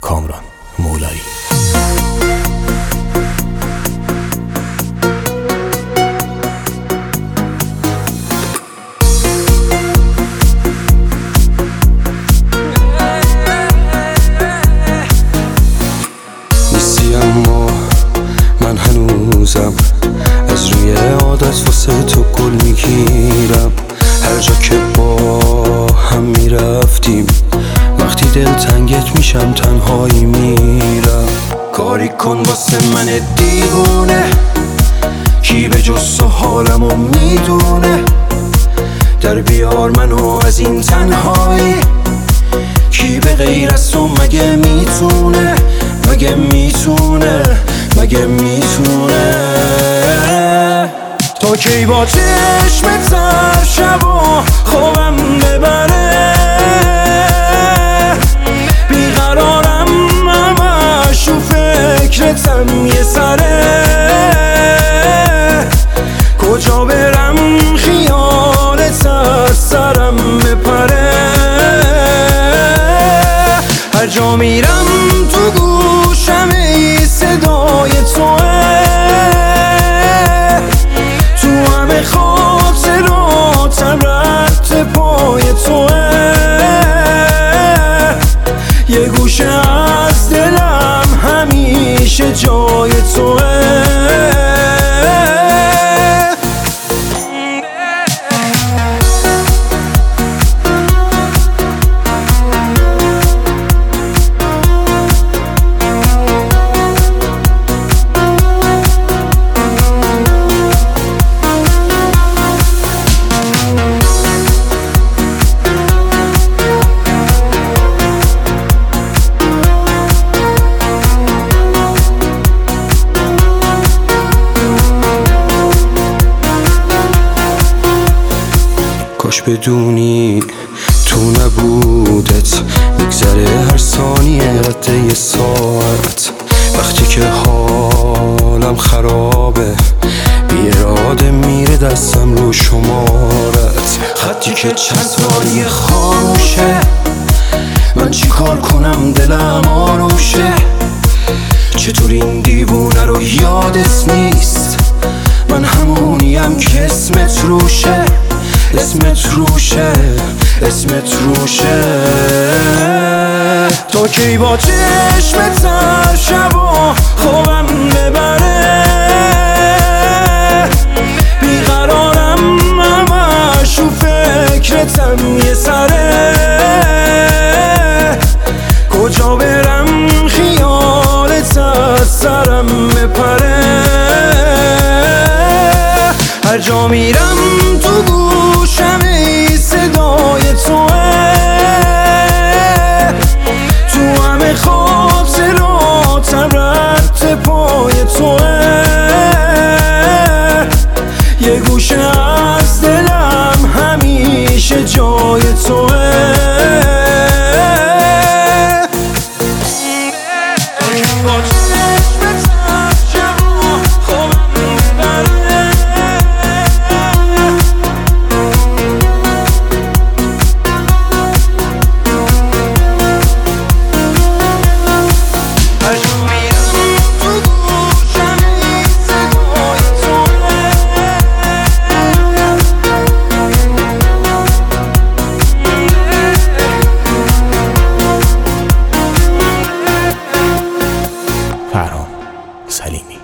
کامران مولایی. نیستی اما من هنوزم از روی عادت واسه تو گل میگیرم. هر جا که با هم میرفتیم وقتی دل تنگت میشم تنهایی میرم. کاری کن واسه من دیوونه، کی به جز تو حالمو میدونه. در بیار منو از این تنهایی، کی به غیر از تو مگه میتونه، مگه میتونه، مگه میتونه. تا کی با چشمت هر شبا خوابم ببره، بیقرارم همش و فکرتم یه سره. کجا برم خیالت از سرم بپره. هر جا میرم تو گوشم ای صدای توه، تو همه خاطراتم رد پای توه. یه گوشه از دلم همیشه جای توه. کاش بدونی تو نبودت میگذره هر ثانیه رد یه ساعت. وقتی که حالم خرابه بی اراده میره دستم رو شمارت. خطی که چند سالی خاموشه، من چی کار کنم دلم آروشه. چطور این دیوونه رو یادت نیست، من همونیم که اسمت روشه، اسمت روشه، اسمت روشه. تا کی با چشمت هر شبا خوابم ببره، بیقرارم همش و فکرتم یه سره. کجا برم خیالت از سرم بپره. هر جا میرم تو گوشم ای صدای توه، تو همه خاطراتم رد پای توه. یه گوشه از دلم همیشه جای توه. فرهام سلیمی.